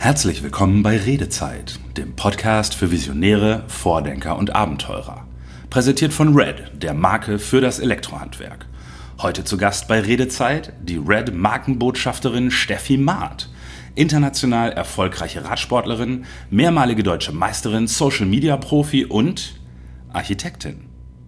Herzlich willkommen bei Redezeit, dem Podcast für Visionäre, Vordenker und Abenteurer. Präsentiert von Red, der Marke für das Elektrohandwerk. Heute zu Gast bei Redezeit die Red-Markenbotschafterin Steffi Maat. International erfolgreiche Radsportlerin, mehrmalige deutsche Meisterin, Social-Media-Profi und Architektin.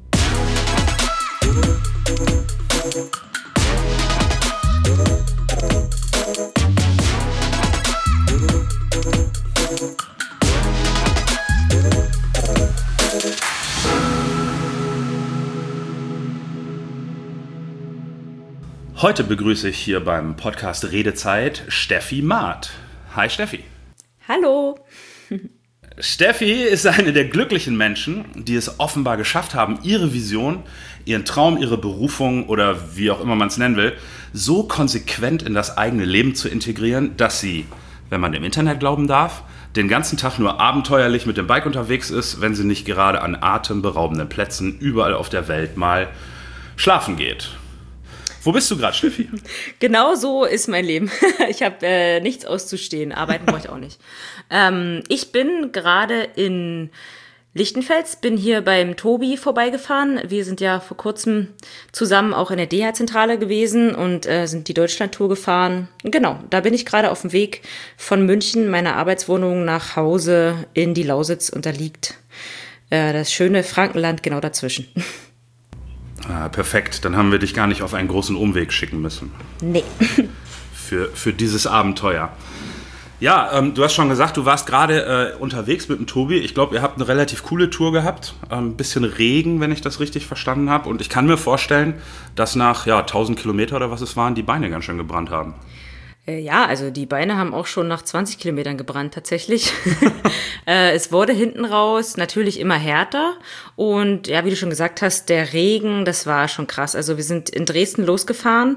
Heute begrüße ich hier beim Podcast Redezeit Steffi Maat. Hi Steffi. Hallo. Steffi ist eine der glücklichen Menschen, die es offenbar geschafft haben, ihre Vision, ihren Traum, ihre Berufung oder wie auch immer man es nennen will, so konsequent in das eigene Leben zu integrieren, dass sie, wenn man dem Internet glauben darf, den ganzen Tag nur abenteuerlich mit dem Bike unterwegs ist, wenn sie nicht gerade an atemberaubenden Plätzen überall auf der Welt mal schlafen geht. Wo bist du gerade, Steffi? Genau so ist mein Leben. Ich habe nichts auszustehen. Arbeiten brauche ich auch nicht. Ich bin gerade in Lichtenfels, bin hier beim Tobi vorbeigefahren. Wir sind ja vor kurzem zusammen auch in der DH-Zentrale gewesen und sind die Deutschland-Tour gefahren. Genau, da bin ich gerade auf dem Weg von München, meiner Arbeitswohnung, nach Hause in die Lausitz und da liegt das schöne Frankenland genau dazwischen. Ah, perfekt, dann haben wir dich gar nicht auf einen großen Umweg schicken müssen. Nee. Für dieses Abenteuer. Ja, du hast schon gesagt, du warst gerade unterwegs mit dem Tobi. Ich glaube, ihr habt eine relativ coole Tour gehabt. Ein bisschen Regen, wenn ich das richtig verstanden habe. Und ich kann mir vorstellen, dass nach 1000 Kilometer oder was es waren, die Beine ganz schön gebrannt haben. Ja, also die Beine haben auch schon nach 20 Kilometern gebrannt tatsächlich. Es wurde hinten raus natürlich immer härter und ja, wie du schon gesagt hast, der Regen, das war schon krass. Also wir sind in Dresden losgefahren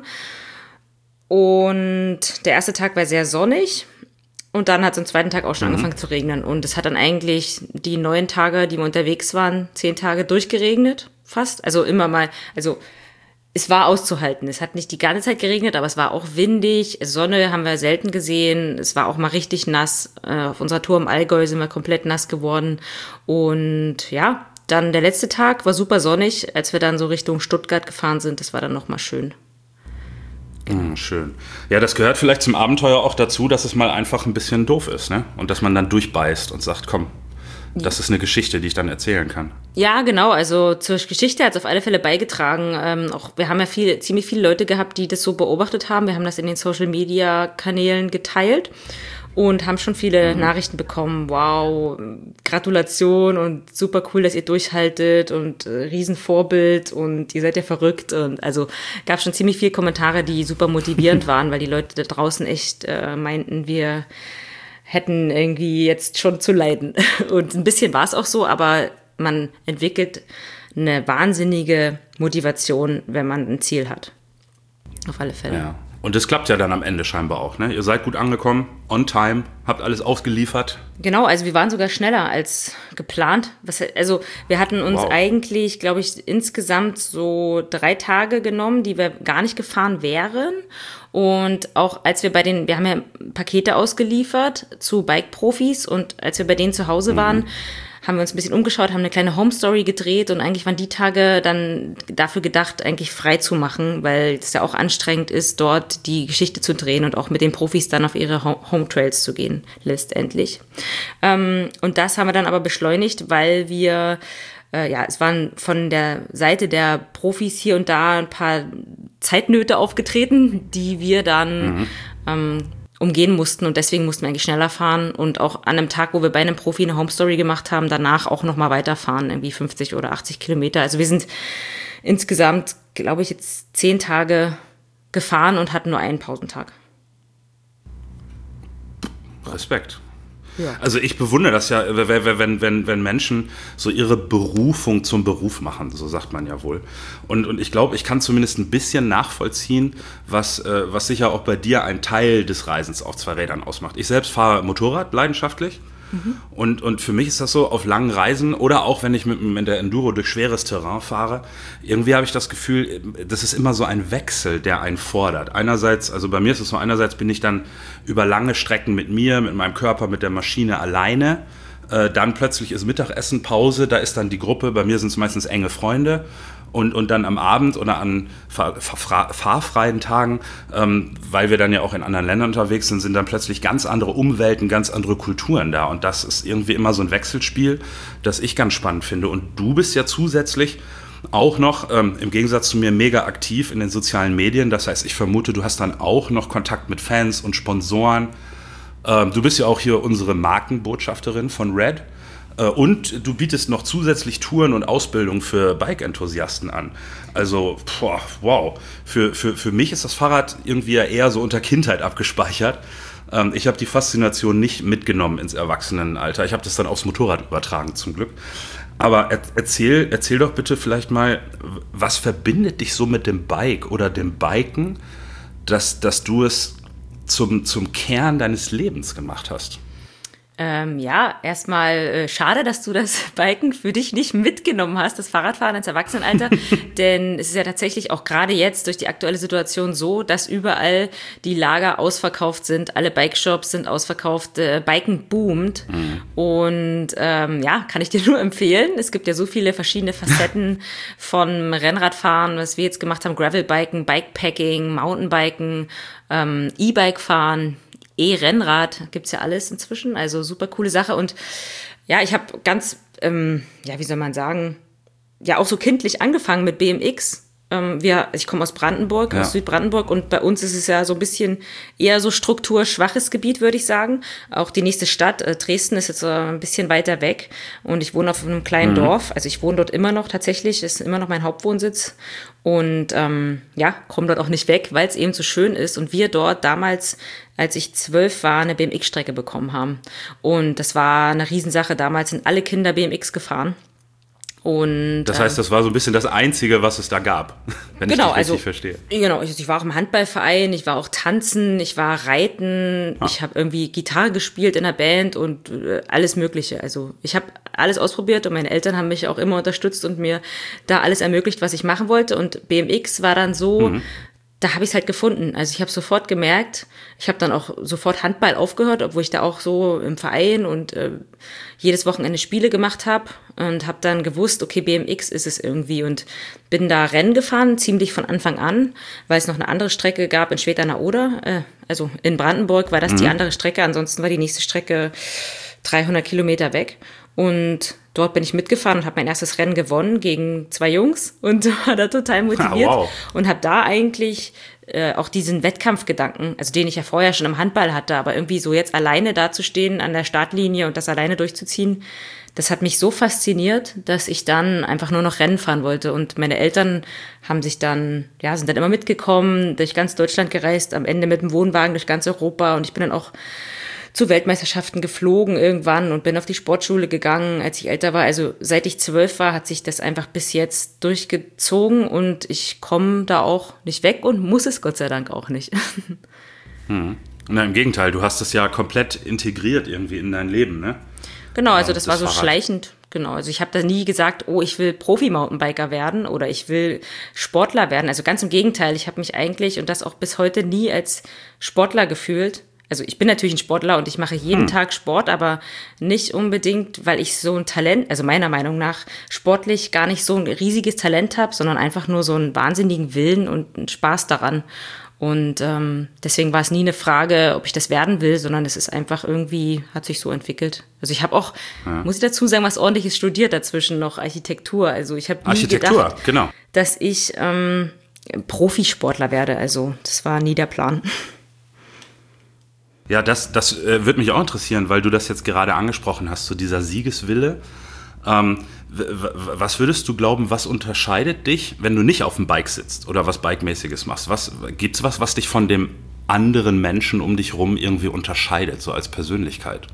und der erste Tag war sehr sonnig und dann hat es am zweiten Tag auch schon angefangen zu regnen und es hat dann eigentlich die 9 Tage, die wir unterwegs waren, 10 Tage durchgeregnet fast. Also immer mal, es war auszuhalten. Es hat nicht die ganze Zeit geregnet, aber es war auch windig. Sonne haben wir selten gesehen. Es war auch mal richtig nass. Auf unserer Tour im Allgäu sind wir komplett nass geworden. Und ja, dann der letzte Tag war super sonnig, als wir dann so Richtung Stuttgart gefahren sind. Das war dann nochmal schön. Schön. Ja, das gehört vielleicht zum Abenteuer auch dazu, dass es mal einfach ein bisschen doof ist, ne? Und dass man dann durchbeißt und sagt, komm, das ist eine Geschichte, die ich dann erzählen kann. Ja, genau. Also zur Geschichte hat es auf alle Fälle beigetragen. Wir haben ja ziemlich viele Leute gehabt, die das so beobachtet haben. Wir haben das in den Social-Media-Kanälen geteilt und haben schon viele Nachrichten bekommen. Wow, Gratulation und super cool, dass ihr durchhaltet und Riesenvorbild und ihr seid ja verrückt. Und also gab schon ziemlich viele Kommentare, die super motivierend waren, weil die Leute da draußen echt meinten, wir hätten irgendwie jetzt schon zu leiden. Und ein bisschen war es auch so, aber man entwickelt eine wahnsinnige Motivation, wenn man ein Ziel hat. Auf alle Fälle. Ja. Und das klappt ja dann am Ende scheinbar auch, ne? Ihr seid gut angekommen, on time, habt alles ausgeliefert. Genau, also wir waren sogar schneller als geplant. Wir hatten uns eigentlich, glaube ich, insgesamt so 3 Tage genommen, die wir gar nicht gefahren wären. Und auch als wir haben ja Pakete ausgeliefert zu Bike-Profis und als wir bei denen zu Hause waren, haben wir uns ein bisschen umgeschaut, haben eine kleine Home-Story gedreht und eigentlich waren die Tage dann dafür gedacht, eigentlich frei zu machen, weil es ja auch anstrengend ist, dort die Geschichte zu drehen und auch mit den Profis dann auf ihre Home-Trails zu gehen, letztendlich. Und das haben wir dann aber beschleunigt, weil wir es waren von der Seite der Profis hier und da ein paar Zeitnöte aufgetreten, die wir dann umgehen mussten und deswegen mussten wir eigentlich schneller fahren und auch an einem Tag, wo wir bei einem Profi eine Home-Story gemacht haben, danach auch nochmal weiterfahren, irgendwie 50 oder 80 Kilometer. Also wir sind insgesamt, glaube ich, jetzt 10 Tage gefahren und hatten nur einen Pausentag. Respekt. Ja. Also ich bewundere das ja, wenn Menschen so ihre Berufung zum Beruf machen, so sagt man ja wohl. Und ich glaube, ich kann zumindest ein bisschen nachvollziehen, was sicher auch bei dir ein Teil des Reisens auf 2 Rädern ausmacht. Ich selbst fahre Motorrad leidenschaftlich Und für mich ist das so auf langen Reisen oder auch wenn ich mit der Enduro durch schweres Terrain fahre, irgendwie habe ich das Gefühl, das ist immer so ein Wechsel, der einen fordert. Einerseits, also bei mir ist es so, einerseits bin ich dann über lange Strecken mit mir, mit meinem Körper, mit der Maschine alleine. Dann plötzlich ist Mittagessen, Pause, da ist dann die Gruppe, bei mir sind es meistens enge Freunde. Und dann am Abend oder an fahrfreien Tagen, weil wir dann ja auch in anderen Ländern unterwegs sind, sind dann plötzlich ganz andere Umwelten, ganz andere Kulturen da. Und das ist irgendwie immer so ein Wechselspiel, das ich ganz spannend finde. Und du bist ja zusätzlich auch noch, im Gegensatz zu mir, mega aktiv in den sozialen Medien. Das heißt, ich vermute, du hast dann auch noch Kontakt mit Fans und Sponsoren. Du bist ja auch hier unsere Markenbotschafterin von Red. Und du bietest noch zusätzlich Touren und Ausbildung für Bike-Enthusiasten an. Also, wow. Für mich ist das Fahrrad irgendwie ja eher so unter Kindheit abgespeichert. Ich habe die Faszination nicht mitgenommen ins Erwachsenenalter. Ich habe das dann aufs Motorrad übertragen, zum Glück. Aber erzähl doch bitte vielleicht mal, was verbindet dich so mit dem Bike oder dem Biken, dass du es zum Kern deines Lebens gemacht hast? Erstmal schade, dass du das Biken für dich nicht mitgenommen hast, das Fahrradfahren ins Erwachsenenalter, denn es ist ja tatsächlich auch gerade jetzt durch die aktuelle Situation so, dass überall die Lager ausverkauft sind, alle Bikeshops sind ausverkauft, Biken boomt und kann ich dir nur empfehlen. Es gibt ja so viele verschiedene Facetten von Rennradfahren, was wir jetzt gemacht haben, Gravelbiken, Bikepacking, Mountainbiken, E-Bike fahren, E-Rennrad, gibt's ja alles inzwischen, also super coole Sache. Und ja, ich habe ganz, wie soll man sagen, ja auch so kindlich angefangen mit BMX. Ich komme aus Brandenburg, aus Südbrandenburg, und bei uns ist es ja so ein bisschen eher so strukturschwaches Gebiet, würde ich sagen. Auch die nächste Stadt, Dresden, ist jetzt ein bisschen weiter weg und ich wohne auf einem kleinen Dorf. Also ich wohne dort immer noch tatsächlich, ist immer noch mein Hauptwohnsitz und komme dort auch nicht weg, weil es eben so schön ist und wir dort damals, als ich 12 war, eine BMX-Strecke bekommen haben. Und das war eine Riesensache. Damals sind alle Kinder BMX gefahren. Und, das heißt, das war so ein bisschen das Einzige, was es da gab, wenn ich dich richtig verstehe. Genau, ich war auch im Handballverein, ich war auch tanzen, ich war reiten, ich habe irgendwie Gitarre gespielt in der Band und alles Mögliche. Also ich habe alles ausprobiert und meine Eltern haben mich auch immer unterstützt und mir da alles ermöglicht, was ich machen wollte. Und BMX war dann so, da habe ich es halt gefunden. Also ich habe sofort gemerkt, ich habe dann auch sofort Handball aufgehört, obwohl ich da auch so im Verein und jedes Wochenende Spiele gemacht habe und habe dann gewusst, okay, BMX ist es irgendwie und bin da Rennen gefahren, ziemlich von Anfang an, weil es noch eine andere Strecke gab in Schwedt an der Oder, also in Brandenburg war das die andere Strecke, ansonsten war die nächste Strecke 300 Kilometer weg und dort bin ich mitgefahren und habe mein erstes Rennen gewonnen gegen 2 Jungs und war da total motiviert und habe da eigentlich auch diesen Wettkampfgedanken, also den ich ja vorher schon im Handball hatte, aber irgendwie so jetzt alleine dazustehen an der Startlinie und das alleine durchzuziehen, das hat mich so fasziniert, dass ich dann einfach nur noch Rennen fahren wollte. Und meine Eltern sind dann immer mitgekommen, durch ganz Deutschland gereist, am Ende mit dem Wohnwagen durch ganz Europa und ich bin dann auch zu Weltmeisterschaften geflogen irgendwann und bin auf die Sportschule gegangen, als ich älter war. Also seit ich 12 war, hat sich das einfach bis jetzt durchgezogen und ich komme da auch nicht weg und muss es Gott sei Dank auch nicht. Na, im Gegenteil, du hast es ja komplett integriert irgendwie in dein Leben, ne? Genau, also das war so Fahrrad. Schleichend. Genau, also ich habe da nie gesagt, oh, ich will Profi-Mountainbiker werden oder ich will Sportler werden. Also ganz im Gegenteil, ich habe mich eigentlich und das auch bis heute nie als Sportler gefühlt. Also ich bin natürlich ein Sportler und ich mache jeden Tag Sport, aber nicht unbedingt, weil ich so ein Talent, also meiner Meinung nach, sportlich gar nicht so ein riesiges Talent habe, sondern einfach nur so einen wahnsinnigen Willen und einen Spaß daran. Und deswegen war es nie eine Frage, ob ich das werden will, sondern es ist einfach irgendwie, hat sich so entwickelt. Also ich habe auch, muss ich dazu sagen, was Ordentliches studiert dazwischen noch, Architektur. Also ich habe nie gedacht, dass ich Profisportler werde. Also das war nie der Plan. Ja, das würde mich auch interessieren, weil du das jetzt gerade angesprochen hast, so dieser Siegeswille. Was würdest du glauben, was unterscheidet dich, wenn du nicht auf dem Bike sitzt oder was Bikemäßiges machst? Gibt's was dich von dem anderen Menschen um dich rum irgendwie unterscheidet, so als Persönlichkeit?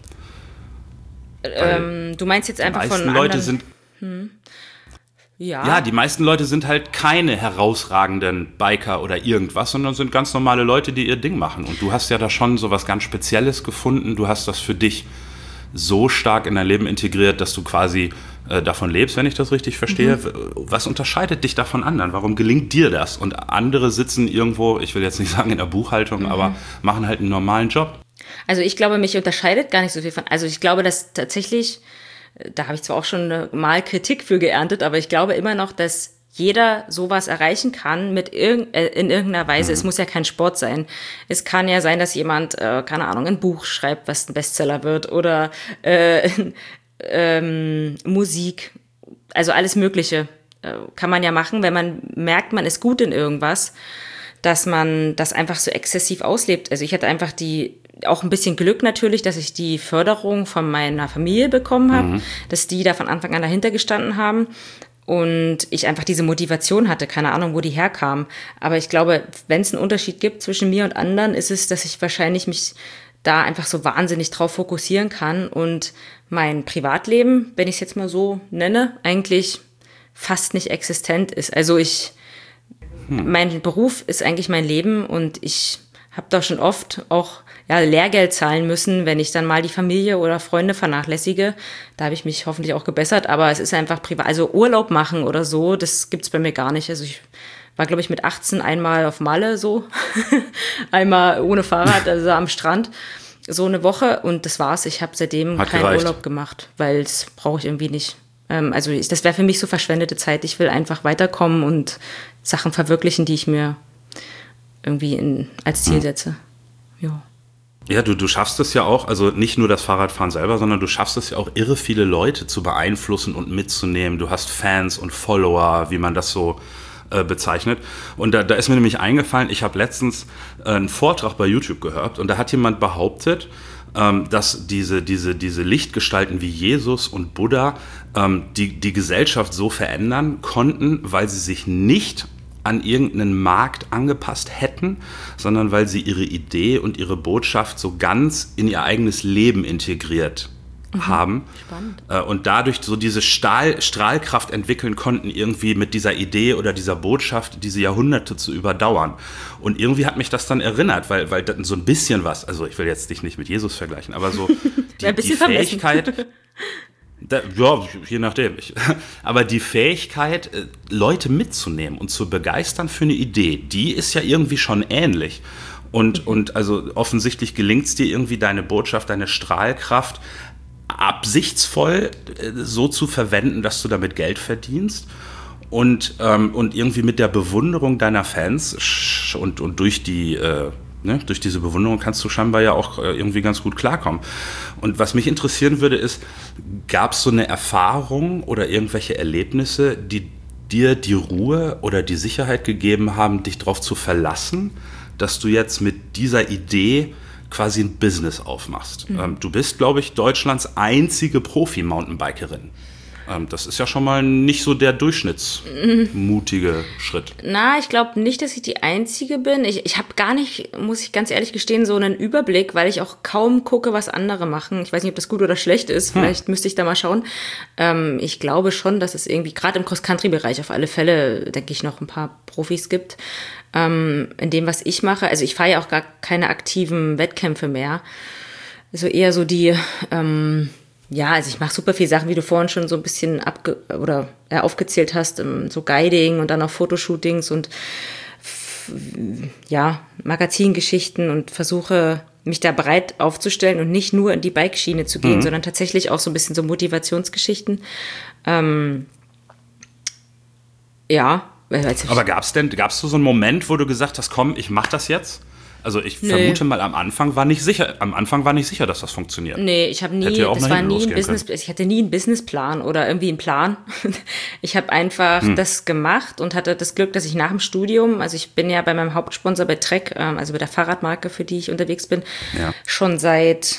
Du meinst jetzt einfach von anderen... Leute sind... Ja, die meisten Leute sind halt keine herausragenden Biker oder irgendwas, sondern sind ganz normale Leute, die ihr Ding machen. Und du hast ja da schon so was ganz Spezielles gefunden. Du hast das für dich so stark in dein Leben integriert, dass du quasi davon lebst, wenn ich das richtig verstehe. Was unterscheidet dich da von anderen? Warum gelingt dir das? Und andere sitzen irgendwo, ich will jetzt nicht sagen in der Buchhaltung, aber machen halt einen normalen Job. Also ich glaube, mich unterscheidet gar nicht so viel von, also ich glaube, dass tatsächlich, da habe ich zwar auch schon mal Kritik für geerntet, aber ich glaube immer noch, dass jeder sowas erreichen kann in irgendeiner Weise. Es muss ja kein Sport sein. Es kann ja sein, dass jemand, keine Ahnung, ein Buch schreibt, was ein Bestseller wird oder Musik. Also alles Mögliche kann man ja machen, wenn man merkt, man ist gut in irgendwas, dass man das einfach so exzessiv auslebt. Also ich hatte einfach auch ein bisschen Glück natürlich, dass ich die Förderung von meiner Familie bekommen habe, dass die da von Anfang an dahinter gestanden haben. Und ich einfach diese Motivation hatte, keine Ahnung, wo die herkam. Aber ich glaube, wenn es einen Unterschied gibt zwischen mir und anderen, ist es, dass ich wahrscheinlich mich da einfach so wahnsinnig drauf fokussieren kann und mein Privatleben, wenn ich es jetzt mal so nenne, eigentlich fast nicht existent ist. Also mein Beruf ist eigentlich mein Leben und ich habe da schon oft auch Lehrgeld zahlen müssen, wenn ich dann mal die Familie oder Freunde vernachlässige. Da habe ich mich hoffentlich auch gebessert, aber es ist einfach privat. Also Urlaub machen oder so, das gibt's bei mir gar nicht. Also ich war, glaube ich, mit 18 einmal auf Malle so, einmal ohne Fahrrad, also am Strand, so eine Woche und das war's. Ich habe seitdem keinen Urlaub gemacht, weil das brauche ich irgendwie nicht. Das wäre für mich so verschwendete Zeit. Ich will einfach weiterkommen und Sachen verwirklichen, die ich mir irgendwie als Ziel setze. Ja. Ja, du schaffst es ja auch, also nicht nur das Fahrradfahren selber, sondern du schaffst es ja auch, irre viele Leute zu beeinflussen und mitzunehmen. Du hast Fans und Follower, wie man das so bezeichnet. Und da ist mir nämlich eingefallen, ich habe letztens einen Vortrag bei YouTube gehört und da hat jemand behauptet, dass diese Lichtgestalten wie Jesus und Buddha die Gesellschaft so verändern konnten, weil sie sich nicht an irgendeinen Markt angepasst hätten, sondern weil sie ihre Idee und ihre Botschaft so ganz in ihr eigenes Leben integriert haben. Spannend. Und dadurch so diese Strahlkraft entwickeln konnten, irgendwie mit dieser Idee oder dieser Botschaft diese Jahrhunderte zu überdauern. Und irgendwie hat mich das dann erinnert, weil so ein bisschen was, also ich will jetzt dich nicht mit Jesus vergleichen, aber so die Fähigkeit... je nachdem. Aber die Fähigkeit, Leute mitzunehmen und zu begeistern für eine Idee, die ist ja irgendwie schon ähnlich. Und also offensichtlich gelingt es dir irgendwie, deine Botschaft, deine Strahlkraft absichtsvoll so zu verwenden, dass du damit Geld verdienst. Und irgendwie mit der Bewunderung deiner Fans und durch durch diese Bewunderung kannst du scheinbar ja auch irgendwie ganz gut klarkommen. Und was mich interessieren würde, ist, gab es so eine Erfahrung oder irgendwelche Erlebnisse, die dir die Ruhe oder die Sicherheit gegeben haben, dich darauf zu verlassen, dass du jetzt mit dieser Idee quasi ein Business aufmachst? Du bist, glaube ich, Deutschlands einzige Profi-Mountainbikerin. Das ist ja schon mal nicht so der durchschnittsmutige Schritt. Na, ich glaube nicht, dass ich die Einzige bin. Ich habe gar nicht, muss ich ganz ehrlich gestehen, so einen Überblick, weil ich auch kaum gucke, was andere machen. Ich weiß nicht, ob das gut oder schlecht ist. Vielleicht müsste ich da mal schauen. Ich glaube schon, dass es irgendwie, gerade im Cross-Country-Bereich auf alle Fälle, denke ich, noch ein paar Profis gibt. In dem, was ich mache. Also ich fahre ja auch gar keine aktiven Wettkämpfe mehr. Also eher so die... also ich mache super viele Sachen, wie du vorhin schon so ein bisschen aufgezählt hast, so Guiding und dann auch Fotoshootings und Magazingeschichten und versuche mich da breit aufzustellen und nicht nur in die Bike-Schiene zu gehen, sondern tatsächlich auch so ein bisschen so Motivationsgeschichten. Aber gab's so einen Moment, wo du gesagt hast, komm, ich mach das jetzt? Also ich vermute mal, am Anfang war nicht sicher, dass das funktioniert. Nee, ich hatte nie einen Businessplan oder irgendwie einen Plan. Ich habe einfach das gemacht und hatte das Glück, dass ich nach dem Studium, also ich bin ja bei meinem Hauptsponsor bei Trek, also bei der Fahrradmarke, für die ich unterwegs bin, schon seit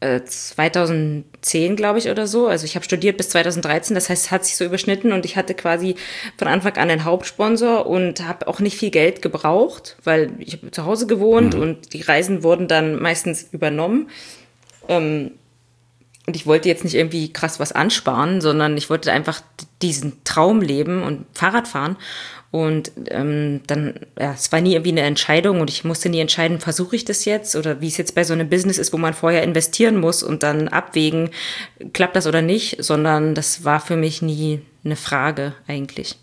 2010, glaube ich, oder so. Also ich habe studiert bis 2013, das heißt, es hat sich so überschnitten und ich hatte quasi von Anfang an einen Hauptsponsor und habe auch nicht viel Geld gebraucht, weil ich habe zu Hause gewohnt und die Reisen wurden dann meistens übernommen. Und ich wollte jetzt nicht irgendwie krass was ansparen, sondern ich wollte einfach diesen Traum leben und Fahrrad fahren. Und es war nie irgendwie eine Entscheidung und ich musste nie entscheiden, versuche ich das jetzt oder wie es jetzt bei so einem Business ist, wo man vorher investieren muss und dann abwägen, klappt das oder nicht, sondern das war für mich nie eine Frage eigentlich.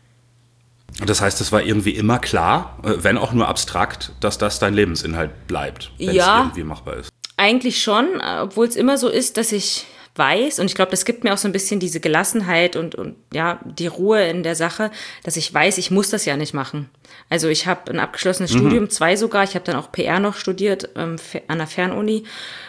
Das heißt, es war irgendwie immer klar, wenn auch nur abstrakt, dass das dein Lebensinhalt bleibt, wenn es irgendwie machbar ist. Eigentlich schon, obwohl es immer so ist, dass ich weiß, und ich glaube, das gibt mir auch so ein bisschen diese Gelassenheit und ja, die Ruhe in der Sache, dass ich weiß, ich muss das ja nicht machen. Also ich habe ein abgeschlossenes Studium, 2 sogar, ich habe dann auch PR noch studiert an der Fernuni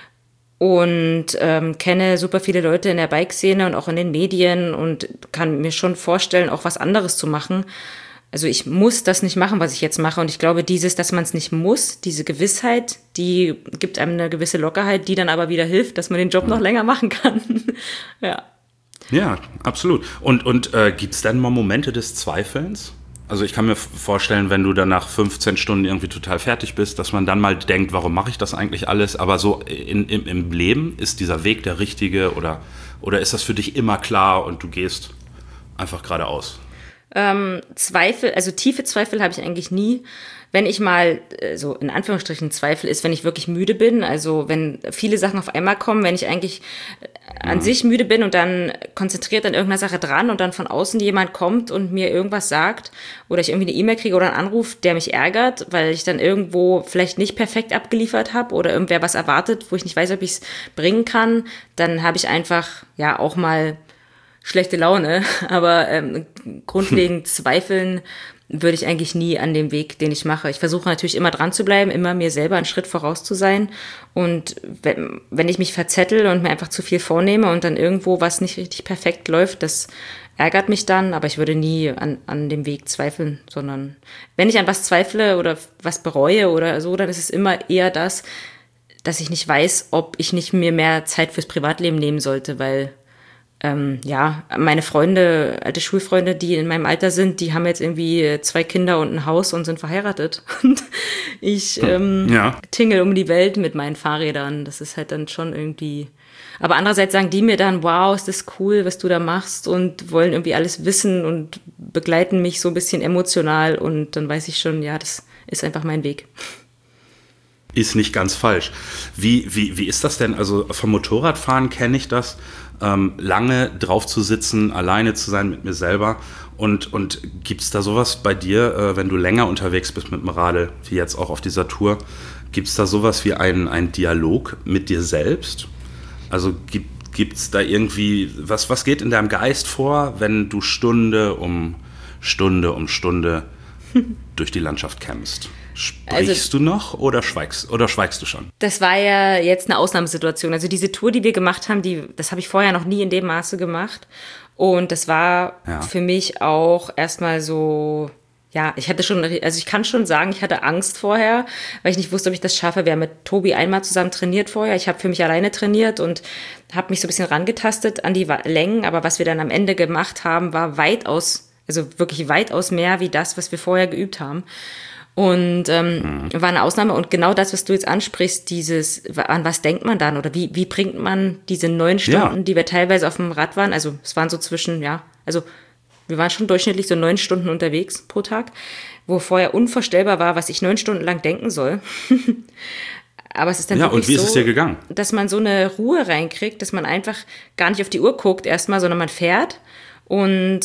und kenne super viele Leute in der Bike-Szene und auch in den Medien und kann mir schon vorstellen, auch was anderes zu machen. Also ich muss das nicht machen, was ich jetzt mache. Und ich glaube, dass man es nicht muss, diese Gewissheit, die gibt einem eine gewisse Lockerheit, die dann aber wieder hilft, dass man den Job noch länger machen kann. Ja. Ja, absolut. Und gibt es dann mal Momente des Zweifelns? Also ich kann mir vorstellen, wenn du dann nach 15 Stunden irgendwie total fertig bist, dass man dann mal denkt, warum mache ich das eigentlich alles? Aber so im Leben, ist dieser Weg der richtige oder ist das für dich immer klar und du gehst einfach geradeaus? Zweifel, also tiefe Zweifel habe ich eigentlich nie. Wenn ich mal, so in Anführungsstrichen Zweifel ist, wenn ich wirklich müde bin, also wenn viele Sachen auf einmal kommen, wenn ich eigentlich an sich müde bin und dann konzentriert an irgendeiner Sache dran und dann von außen jemand kommt und mir irgendwas sagt oder ich irgendwie eine E-Mail kriege oder einen Anruf, der mich ärgert, weil ich dann irgendwo vielleicht nicht perfekt abgeliefert habe oder irgendwer was erwartet, wo ich nicht weiß, ob ich es bringen kann, dann habe ich einfach ja auch mal schlechte Laune, aber grundlegend zweifeln würde ich eigentlich nie an dem Weg, den ich mache. Ich versuche natürlich immer dran zu bleiben, immer mir selber einen Schritt voraus zu sein. Und wenn ich mich verzettel und mir einfach zu viel vornehme und dann irgendwo was nicht richtig perfekt läuft, das ärgert mich dann, aber ich würde nie an dem Weg zweifeln, sondern wenn ich an was zweifle oder was bereue oder so, dann ist es immer eher das, dass ich nicht weiß, ob ich nicht mir mehr Zeit fürs Privatleben nehmen sollte, weil meine Freunde, alte Schulfreunde, die in meinem Alter sind, die haben jetzt irgendwie 2 Kinder und ein Haus und sind verheiratet. Und ich tingel um die Welt mit meinen Fahrrädern. Das ist halt dann schon irgendwie. Aber andererseits sagen die mir dann, wow, ist das cool, was du da machst und wollen irgendwie alles wissen und begleiten mich so ein bisschen emotional. Und dann weiß ich schon, ja, das ist einfach mein Weg. Ist nicht ganz falsch. Wie ist das denn? Also vom Motorradfahren kenne ich das, lange drauf zu sitzen, alleine zu sein mit mir selber. Und gibt es da sowas bei dir, wenn du länger unterwegs bist mit dem Radl, wie jetzt auch auf dieser Tour, gibt es da sowas wie einen Dialog mit dir selbst? Also gibt es da irgendwie, was geht in deinem Geist vor, wenn du Stunde um Stunde durch die Landschaft kämpfst? Sprichst du noch oder schweigst du schon? Das war ja jetzt eine Ausnahmesituation. Also diese Tour, die wir gemacht haben, das habe ich vorher noch nie in dem Maße gemacht. Und das war für mich auch erstmal so, ja, ich kann schon sagen, ich hatte Angst vorher, weil ich nicht wusste, ob ich das schaffe. Wir haben mit Tobi einmal zusammen trainiert vorher. Ich habe für mich alleine trainiert und habe mich so ein bisschen rangetastet an die Längen. Aber was wir dann am Ende gemacht haben, war wirklich weitaus mehr wie das, was wir vorher geübt haben. Und war eine Ausnahme. Und genau das, was du jetzt ansprichst, an was denkt man dann? Oder wie bringt man diese 9 Stunden, die wir teilweise auf dem Rad waren, also es waren so wir waren schon durchschnittlich so 9 Stunden unterwegs pro Tag, wo vorher unvorstellbar war, was ich 9 Stunden lang denken soll. Aber es ist dann wirklich und wie ist es dir gegangen? Dass man so eine Ruhe reinkriegt, dass man einfach gar nicht auf die Uhr guckt erstmal, sondern man fährt und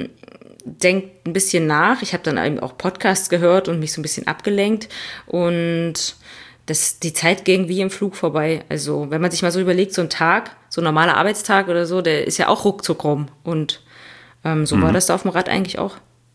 denkt ein bisschen nach. Ich habe dann eben auch Podcasts gehört und mich so ein bisschen abgelenkt und die Zeit ging wie im Flug vorbei. Also wenn man sich mal so überlegt, so ein Tag, so ein normaler Arbeitstag oder so, der ist ja auch ruckzuck rum und so war das da auf dem Rad eigentlich auch.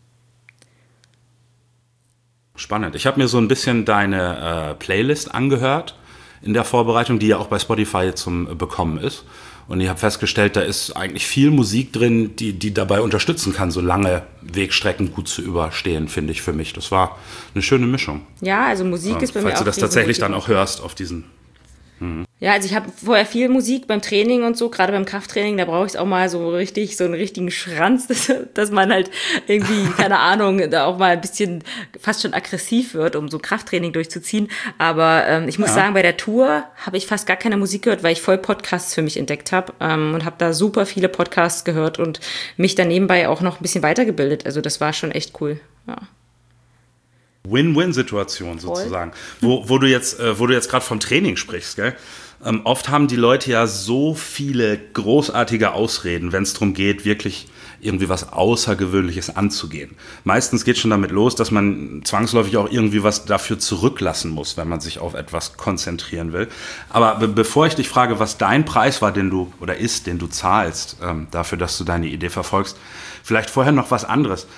Spannend. Ich habe mir so ein bisschen deine Playlist angehört in der Vorbereitung, die ja auch bei Spotify zum Bekommen ist. Und ich habe festgestellt, da ist eigentlich viel Musik drin, die dabei unterstützen kann, so lange Wegstrecken gut zu überstehen, finde ich für mich. Das war eine schöne Mischung. Ja, also Musik ist bei mir auch. Falls du das tatsächlich dann auch hörst auf diesen. Ja, also ich habe vorher viel Musik beim Training und so, gerade beim Krafttraining, da brauche ich auch mal so einen richtigen Schranz, dass man halt irgendwie, keine Ahnung, da auch mal ein bisschen fast schon aggressiv wird, um so Krafttraining durchzuziehen. Aber ich muss sagen, bei der Tour habe ich fast gar keine Musik gehört, weil ich voll Podcasts für mich entdeckt habe und habe da super viele Podcasts gehört und mich dann nebenbei auch noch ein bisschen weitergebildet. Also das war schon echt cool, ja. Win-Win-Situation sozusagen. Wo du jetzt gerade vom Training sprichst, gell? Oft haben die Leute ja so viele großartige Ausreden, wenn es darum geht, wirklich irgendwie was Außergewöhnliches anzugehen. Meistens geht es schon damit los, dass man zwangsläufig auch irgendwie was dafür zurücklassen muss, wenn man sich auf etwas konzentrieren will. Aber bevor ich dich frage, was dein Preis war, den du zahlst, dafür, dass du deine Idee verfolgst, vielleicht vorher noch was anderes.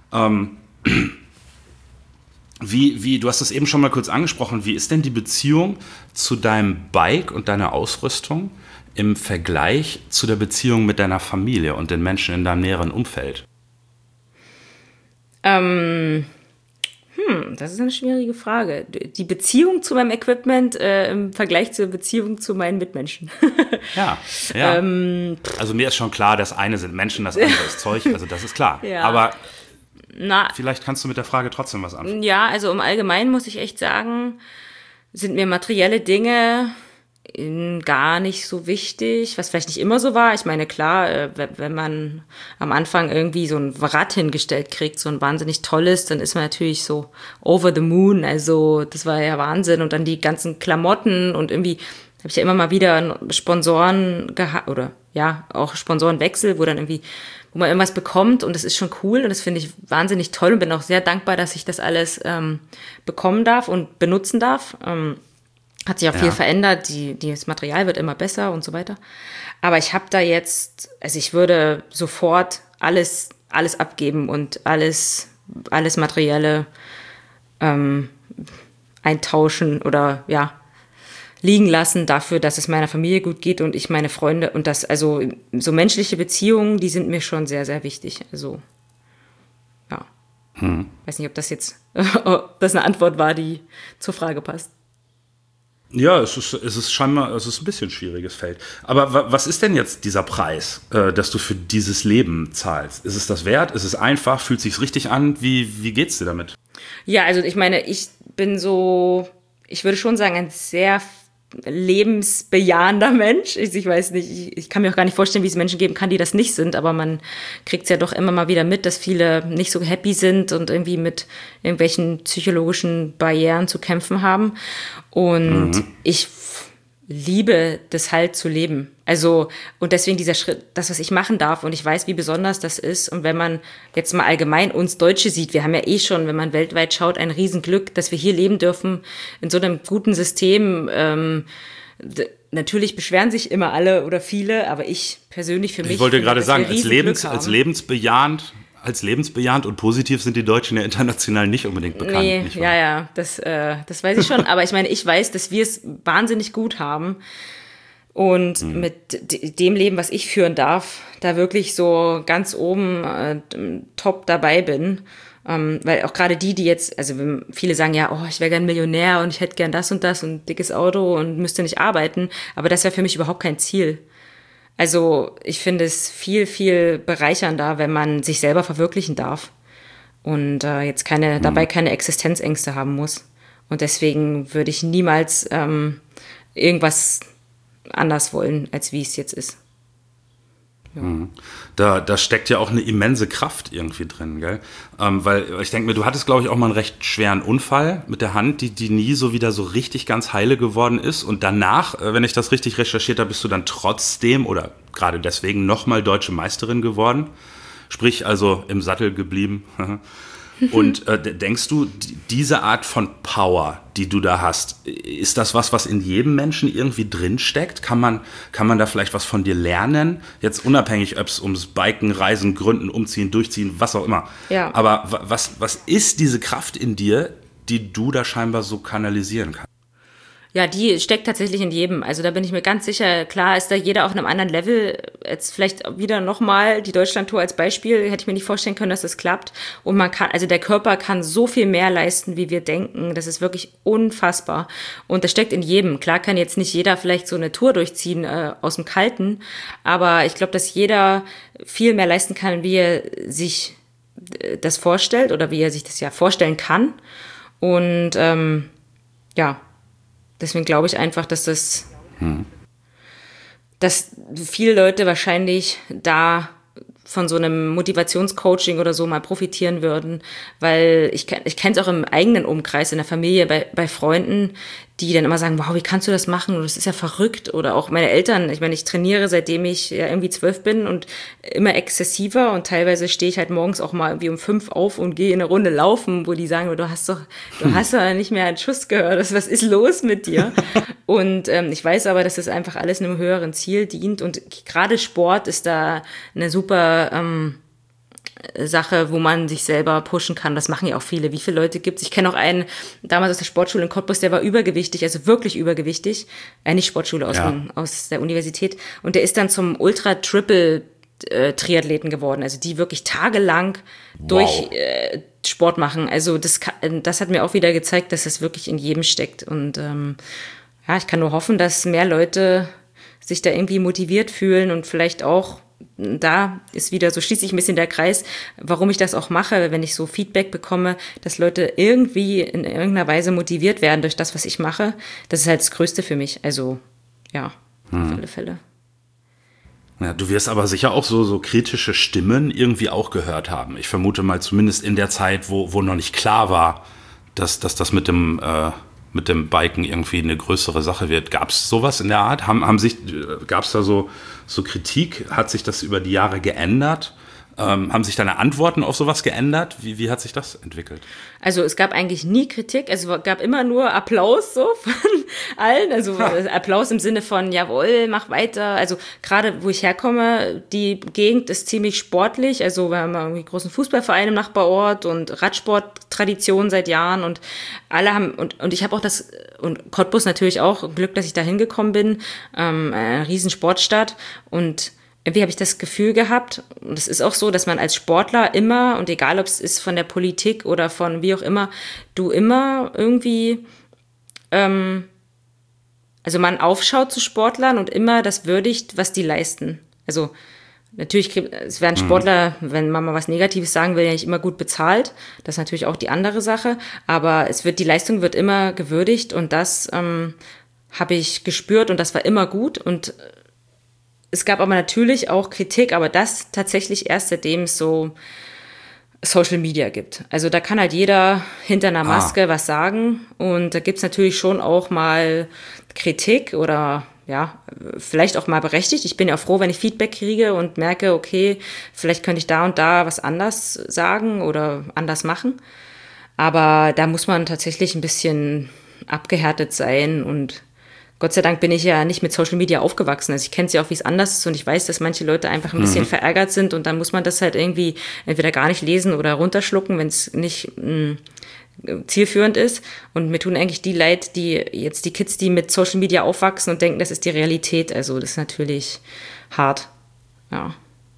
Du hast es eben schon mal kurz angesprochen, wie ist denn die Beziehung zu deinem Bike und deiner Ausrüstung im Vergleich zu der Beziehung mit deiner Familie und den Menschen in deinem näheren Umfeld? Das ist eine schwierige Frage. Die Beziehung zu meinem Equipment im Vergleich zur Beziehung zu meinen Mitmenschen. Ja. Also mir ist schon klar, das eine sind Menschen, das andere ist Zeug, also das ist klar. Ja. Aber vielleicht kannst du mit der Frage trotzdem was anfangen. Ja, also im Allgemeinen muss ich echt sagen, sind mir materielle Dinge gar nicht so wichtig, was vielleicht nicht immer so war. Ich meine, klar, wenn man am Anfang irgendwie so ein Rad hingestellt kriegt, so ein wahnsinnig tolles, dann ist man natürlich so over the moon. Also das war ja Wahnsinn. Und dann die ganzen Klamotten und irgendwie habe ich ja immer mal wieder Sponsoren gehabt oder ja, auch Sponsorenwechsel, wo man irgendwas bekommt und das ist schon cool und das finde ich wahnsinnig toll und bin auch sehr dankbar, dass ich das alles bekommen darf und benutzen darf. Hat sich auch viel verändert, das Material wird immer besser und so weiter. Aber ich habe da jetzt, also ich würde sofort alles abgeben und alles Materielle eintauschen oder ja, liegen lassen dafür, dass es meiner Familie gut geht und ich meine Freunde und das, also so menschliche Beziehungen, die sind mir schon sehr, sehr wichtig. Also, ja. Weiß nicht, ob das jetzt eine Antwort war, die zur Frage passt. Ja, es ist scheinbar, es ist ein bisschen schwieriges Feld. Aber was ist denn jetzt dieser Preis, dass du für dieses Leben zahlst? Ist es das wert? Ist es einfach? Fühlt es sich richtig an? Wie geht's dir damit? Ja, also ich meine, ich würde schon sagen, ein sehr lebensbejahender Mensch. Ich weiß nicht, ich kann mir auch gar nicht vorstellen, wie es Menschen geben kann, die das nicht sind, aber man kriegt es ja doch immer mal wieder mit, dass viele nicht so happy sind und irgendwie mit irgendwelchen psychologischen Barrieren zu kämpfen haben. Und ich liebe das halt zu leben. Also, und deswegen dieser Schritt, das, was ich machen darf, und ich weiß, wie besonders das ist. Und wenn man jetzt mal allgemein uns Deutsche sieht, wir haben ja eh schon, wenn man weltweit schaut, ein Riesenglück, dass wir hier leben dürfen, in so einem guten System. Natürlich beschweren sich immer alle oder viele, aber ich persönlich für mich. Ich wollte gerade sagen, als lebensbejahend und positiv sind die Deutschen ja international nicht unbedingt bekannt. Nee, nicht wahr? Ja, das weiß ich schon. Aber ich meine, ich weiß, dass wir es wahnsinnig gut haben. Und mit dem Leben, was ich führen darf, da wirklich so ganz oben top dabei bin. Weil auch gerade die jetzt, also viele sagen ja, oh, ich wäre gern Millionär und ich hätte gern das und ein dickes Auto und müsste nicht arbeiten. Aber das wäre für mich überhaupt kein Ziel. Also ich finde es viel, viel bereichernder, wenn man sich selber verwirklichen darf und jetzt dabei keine Existenzängste haben muss. Und deswegen würde ich niemals irgendwas anders wollen, als wie es jetzt ist. Ja. Da steckt ja auch eine immense Kraft irgendwie drin, gell? Weil ich denke mir, du hattest, glaube ich, auch mal einen recht schweren Unfall mit der Hand, die nie so wieder so richtig ganz heile geworden ist. Und danach, wenn ich das richtig recherchiert habe, bist du dann trotzdem oder gerade deswegen nochmal deutsche Meisterin geworden. Sprich, also im Sattel geblieben. Und denkst du, diese Art von Power, die du da hast, ist das was in jedem Menschen irgendwie drinsteckt? Kann man da vielleicht was von dir lernen? Jetzt unabhängig, ob es ums Biken, Reisen, Gründen, Umziehen, Durchziehen, was auch immer. Ja. Aber was ist diese Kraft in dir, die du da scheinbar so kanalisieren kannst? Ja, die steckt tatsächlich in jedem. Also da bin ich mir ganz sicher. Klar ist da jeder auf einem anderen Level. Jetzt vielleicht wieder nochmal die Deutschlandtour als Beispiel. Hätte ich mir nicht vorstellen können, dass das klappt. Und man kann, also der Körper kann so viel mehr leisten, wie wir denken. Das ist wirklich unfassbar. Und das steckt in jedem. Klar kann jetzt nicht jeder vielleicht so eine Tour durchziehen aus dem Kalten. Aber ich glaube, dass jeder viel mehr leisten kann, wie er sich das vorstellt oder wie er sich das ja vorstellen kann. Und ja, deswegen glaube ich einfach, dass dass viele Leute wahrscheinlich da von so einem Motivationscoaching oder so mal profitieren würden, weil ich kenne es auch im eigenen Umkreis, in der Familie, bei Freunden, die dann immer sagen, wow, wie kannst du das machen? Und das ist ja verrückt. Oder auch meine Eltern, ich meine, ich trainiere, seitdem ich ja irgendwie 12 bin und immer exzessiver und teilweise stehe ich halt morgens auch mal irgendwie um 5 auf und gehe eine Runde laufen, wo die sagen, du hast doch nicht mehr einen Schuss gehört, was ist los mit dir? Und ich weiß aber, dass das einfach alles einem höheren Ziel dient und gerade Sport ist da eine super Sache, wo man sich selber pushen kann. Das machen ja auch viele. Wie viele Leute gibt's? Ich kenne auch einen, damals aus der Sportschule in Cottbus, der war übergewichtig, also wirklich übergewichtig. Nicht Sportschule, aus der Universität. Und der ist dann zum Ultra-Triple-Triathleten geworden. Also die wirklich tagelang durch Sport machen. Also das hat mir auch wieder gezeigt, dass das wirklich in jedem steckt. Und ja, ich kann nur hoffen, dass mehr Leute sich da irgendwie motiviert fühlen und vielleicht auch da ist wieder, so schließt sich ein bisschen der Kreis, warum ich das auch mache, wenn ich so Feedback bekomme, dass Leute irgendwie in irgendeiner Weise motiviert werden durch das, was ich mache. Das ist halt das Größte für mich. Also, ja, auf alle Fälle. Ja, du wirst aber sicher auch so kritische Stimmen irgendwie auch gehört haben. Ich vermute mal zumindest in der Zeit, wo noch nicht klar war, dass das mit dem Biken irgendwie eine größere Sache wird. Gab es sowas in der Art? Gab es da so Kritik? Hat sich das über die Jahre geändert? Haben sich deine Antworten auf sowas geändert? Wie hat sich das entwickelt? Also es gab eigentlich nie Kritik, also es gab immer nur Applaus so von allen, also Applaus im Sinne von, jawohl, mach weiter. Also gerade wo ich herkomme, die Gegend ist ziemlich sportlich, also wir haben irgendwie einen großen Fußballverein im Nachbarort und Radsporttradition seit Jahren und alle haben, und ich habe auch das, und Cottbus natürlich auch, Glück, dass ich da hingekommen bin, eine riesen Sportstadt und irgendwie habe ich das Gefühl gehabt, und es ist auch so, dass man als Sportler immer, und egal ob es ist von der Politik oder von wie auch immer, du immer irgendwie, also man aufschaut zu Sportlern und immer das würdigt, was die leisten. Also natürlich, es werden Sportler, wenn man mal was Negatives sagen will, ja nicht immer gut bezahlt. Das ist natürlich auch die andere Sache. Aber die Leistung wird immer gewürdigt und das habe ich gespürt und das war immer gut und es gab aber natürlich auch Kritik, aber das tatsächlich erst seitdem es so Social Media gibt. Also da kann halt jeder hinter einer Maske was sagen und da gibt's natürlich schon auch mal Kritik oder ja, vielleicht auch mal berechtigt. Ich bin ja froh, wenn ich Feedback kriege und merke, okay, vielleicht könnte ich da und da was anders sagen oder anders machen. Aber da muss man tatsächlich ein bisschen abgehärtet sein und Gott sei Dank bin ich ja nicht mit Social Media aufgewachsen. Also ich kenne es ja auch, wie es anders ist und ich weiß, dass manche Leute einfach ein bisschen verärgert sind und dann muss man das halt irgendwie entweder gar nicht lesen oder runterschlucken, wenn es nicht zielführend ist. Und mir tun eigentlich die leid, die Kids, die mit Social Media aufwachsen und denken, das ist die Realität. Also das ist natürlich hart. Ja.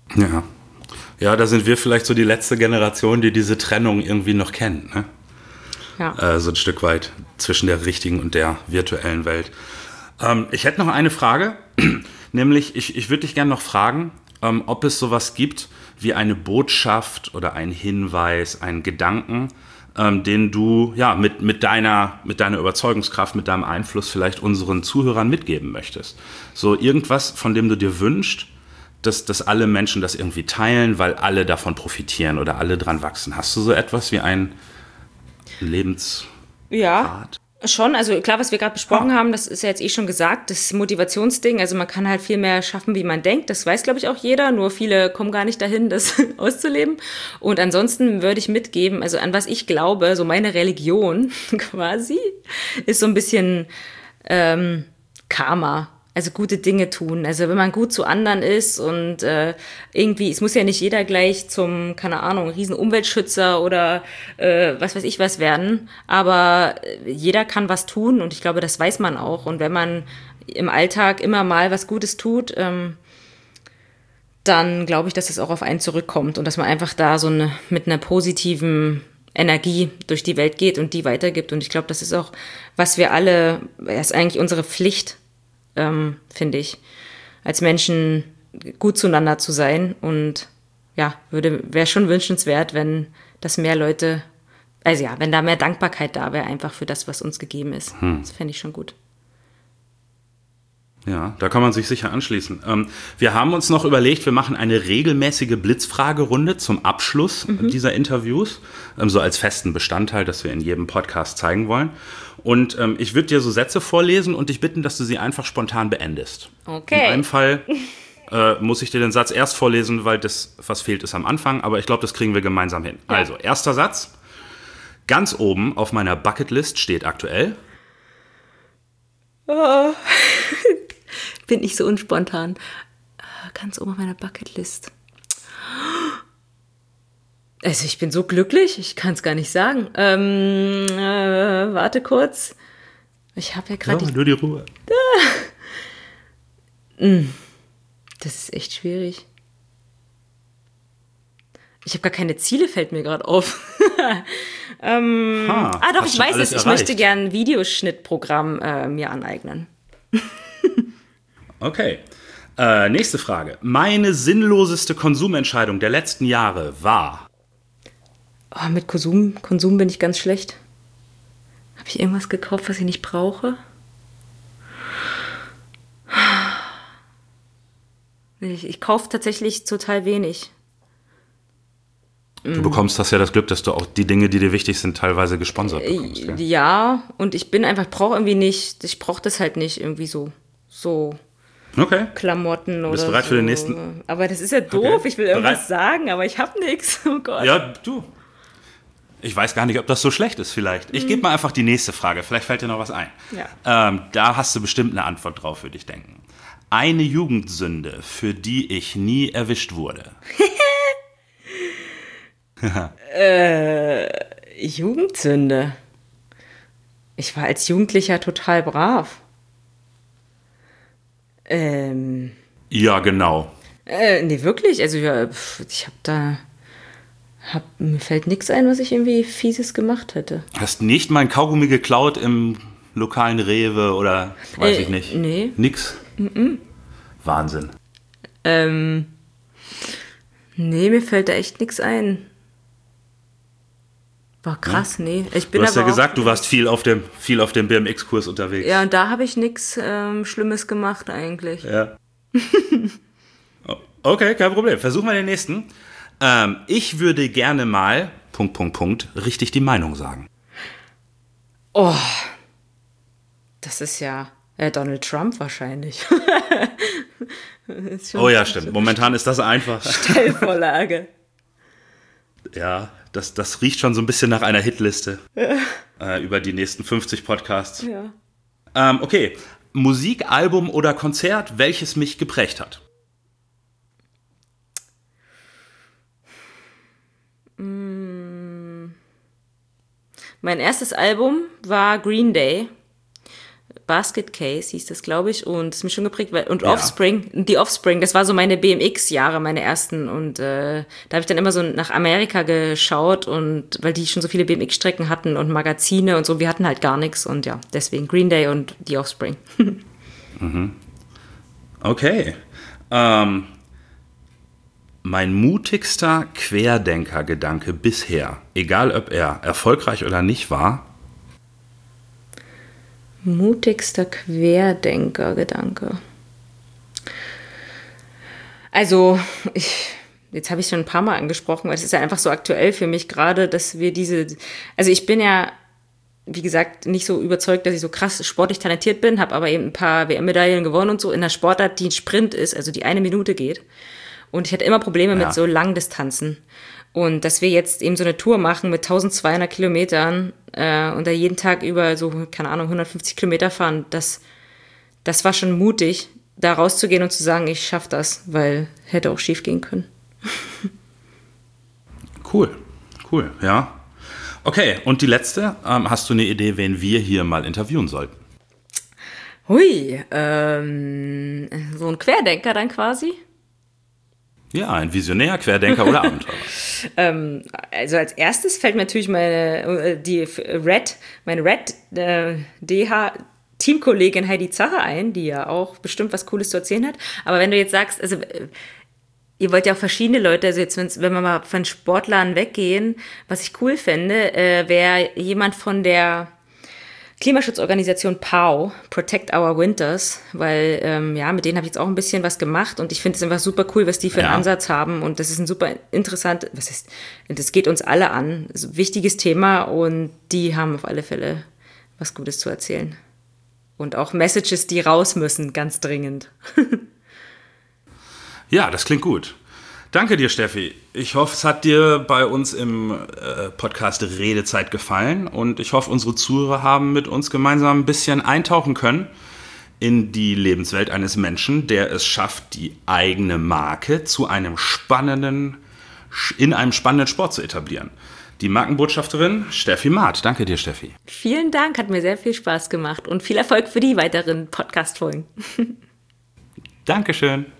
Ja, da sind wir vielleicht so die letzte Generation, die diese Trennung irgendwie noch kennt, ne? Ja. So ein Stück weit zwischen der richtigen und der virtuellen Welt. Ich hätte noch eine Frage, nämlich ich würde dich gerne noch fragen, ob es sowas gibt wie eine Botschaft oder einen Hinweis, einen Gedanken, den du ja mit deiner Überzeugungskraft, mit deinem Einfluss vielleicht unseren Zuhörern mitgeben möchtest. So irgendwas, von dem du dir wünschst, dass alle Menschen das irgendwie teilen, weil alle davon profitieren oder alle dran wachsen. Hast du so etwas wie ein Lebensrat? Ja. Schon, also klar, was wir gerade besprochen haben, das ist ja jetzt schon gesagt, das Motivationsding, also man kann halt viel mehr schaffen, wie man denkt, das weiß, glaube ich, auch jeder, nur viele kommen gar nicht dahin, das auszuleben und ansonsten würde ich mitgeben, also an was ich glaube, so meine Religion quasi, ist so ein bisschen Karma, also gute Dinge tun. Also wenn man gut zu anderen ist und irgendwie, es muss ja nicht jeder gleich zum, keine Ahnung, riesen Umweltschützer oder was weiß ich was werden, aber jeder kann was tun und ich glaube, das weiß man auch. Und wenn man im Alltag immer mal was Gutes tut, dann glaube ich, dass es auch auf einen zurückkommt und dass man einfach da so mit einer positiven Energie durch die Welt geht und die weitergibt. Und ich glaube, das ist auch, was wir alle, ist eigentlich unsere Pflicht, finde ich, als Menschen gut zueinander zu sein. Und ja, wäre schon wünschenswert, wenn das mehr Leute, also ja, wenn da mehr Dankbarkeit da wäre, einfach für das, was uns gegeben ist. Das fände ich schon gut. Ja, da kann man sich sicher anschließen. Wir haben uns noch überlegt, wir machen eine regelmäßige Blitzfragerunde zum Abschluss dieser Interviews, so als festen Bestandteil, das wir in jedem Podcast zeigen wollen. Und ich würde dir so Sätze vorlesen und dich bitten, dass du sie einfach spontan beendest. Okay. In einem Fall muss ich dir den Satz erst vorlesen, weil das, was fehlt, ist am Anfang, aber ich glaube, das kriegen wir gemeinsam hin. Ja. Also, erster Satz. Ganz oben auf meiner Bucketlist steht aktuell. Oh. Bin ich so unspontan. Ganz oben auf meiner Bucketlist. Also ich bin so glücklich, ich kann es gar nicht sagen. Warte kurz. Ich habe ja gerade... nur die Ruhe. Das ist echt schwierig. Ich habe gar keine Ziele, fällt mir gerade auf. Doch, ich weiß es. Ich möchte gerne ein Videoschnittprogramm mir aneignen. Okay. Nächste Frage. Meine sinnloseste Konsumentscheidung der letzten Jahre war... Oh, mit Konsum bin ich ganz schlecht. Habe ich irgendwas gekauft, was ich nicht brauche? Ich kaufe tatsächlich total wenig. Du bekommst das ja das Glück, dass du auch die Dinge, die dir wichtig sind, teilweise gesponsert bekommst. Gell? Ja, und ich brauche das halt nicht irgendwie so okay. Klamotten oder Bist du bereit so. für den nächsten? Aber das ist ja doof, ich will irgendwas sagen, aber ich habe nichts. Oh Gott. Ja, du. Ich weiß gar nicht, ob das so schlecht ist vielleicht. Ich gebe mal einfach die nächste Frage, vielleicht fällt dir noch was ein. Ja. Da hast du bestimmt eine Antwort drauf, würde ich denken. Eine Jugendsünde, für die ich nie erwischt wurde. Jugendsünde. Ich war als Jugendlicher total brav. Ja, genau. Nee, wirklich. Also mir fällt nichts ein, was ich irgendwie Fieses gemacht hätte. Hast nicht mein Kaugummi geklaut im lokalen Rewe oder weiß ich nicht? Nee. Nix? Wahnsinn. Nee, mir fällt da echt nichts ein. War krass, nee. Du hast ja gesagt, du warst viel auf dem BMX-Kurs unterwegs. Ja, und da habe ich nichts Schlimmes gemacht eigentlich. Ja. Okay, kein Problem. Versuchen wir den nächsten. Ich würde gerne mal, ... richtig die Meinung sagen. Oh, das ist ja Donald Trump wahrscheinlich. Oh ja, stimmt. Momentan ist das einfach. Steilvorlage. Ja, das riecht schon so ein bisschen nach einer Hitliste über die nächsten 50 Podcasts. Ja. Okay, Musik, Album oder Konzert, welches mich geprägt hat? Mein erstes Album war Green Day. Basket Case hieß das, glaube ich, und ist mich schon geprägt. Und Ja. Die Offspring, das war so meine BMX-Jahre, meine ersten. Und da habe ich dann immer so nach Amerika geschaut, und weil die schon so viele BMX-Strecken hatten und Magazine und so, wir hatten halt gar nichts. Und ja, deswegen Green Day und die Offspring. Okay. Mein mutigster Querdenker-Gedanke bisher, egal ob er erfolgreich oder nicht war. Mutigster Querdenker-Gedanke. Also, jetzt habe ich schon ein paar Mal angesprochen, weil es ist ja einfach so aktuell für mich gerade, dass wir also ich bin ja, wie gesagt, nicht so überzeugt, dass ich so krass sportlich talentiert bin, habe aber eben ein paar WM-Medaillen gewonnen und so in der Sportart, die ein Sprint ist, also die 1 Minute geht. Und ich hatte immer Probleme mit so Langdistanzen. Und dass wir jetzt eben so eine Tour machen mit 1200 Kilometern und da jeden Tag über so, keine Ahnung, 150 Kilometer fahren, das das war schon mutig, da rauszugehen und zu sagen, ich schaffe das, weil hätte auch schief gehen können. Cool, ja. Okay, und die letzte, hast du eine Idee, wen wir hier mal interviewen sollten? Hui, so ein Querdenker dann quasi? Ja, ein Visionär, Querdenker oder Abenteurer. Also als erstes fällt mir natürlich meine Red DH Teamkollegin Heidi Zacher ein, die ja auch bestimmt was Cooles zu erzählen hat. Aber wenn du jetzt sagst, also ihr wollt ja auch verschiedene Leute, also jetzt, wenn wir mal von Sportlern weggehen, was ich cool fände, wäre jemand von der Klimaschutzorganisation POW, Protect Our Winters, weil mit denen habe ich jetzt auch ein bisschen was gemacht und ich finde es einfach super cool, was die für einen Ansatz haben und das ist ein super interessant, das geht uns alle an, das ist ein wichtiges Thema und die haben auf alle Fälle was Gutes zu erzählen. Und auch Messages, die raus müssen, ganz dringend. Ja, das klingt gut. Danke dir, Steffi. Ich hoffe, es hat dir bei uns im Podcast Redezeit gefallen und ich hoffe, unsere Zuhörer haben mit uns gemeinsam ein bisschen eintauchen können in die Lebenswelt eines Menschen, der es schafft, die eigene Marke in einem spannenden Sport zu etablieren. Die Markenbotschafterin Steffi Maat. Danke dir, Steffi. Vielen Dank, hat mir sehr viel Spaß gemacht und viel Erfolg für die weiteren Podcast-Folgen. Dankeschön.